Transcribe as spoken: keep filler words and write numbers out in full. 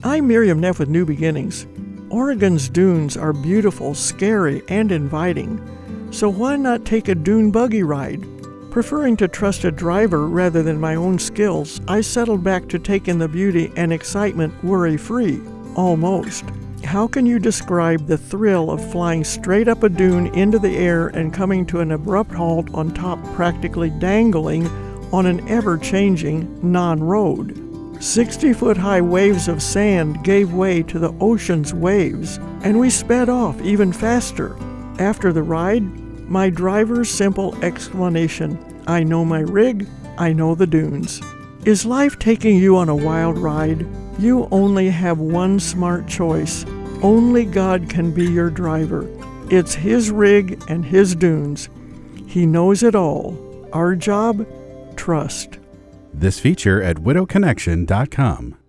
I'm Miriam Neff with New Beginnings. Oregon's dunes are beautiful, scary, and inviting. So why not take a dune buggy ride? Preferring to trust a driver rather than my own skills, I settled back to take in the beauty and excitement worry-free. Almost. How can you describe the thrill of flying straight up a dune into the air and coming to an abrupt halt on top, practically dangling on an ever-changing non-road? sixty-foot-high waves of sand gave way to the ocean's waves, and we sped off even faster. After the ride, my driver's simple explanation, I know my rig, I know the dunes. Is life taking you on a wild ride? You only have one smart choice. Only God can be your driver. It's His rig and His dunes. He knows it all. Our job? Trust. This feature at widow connection dot com.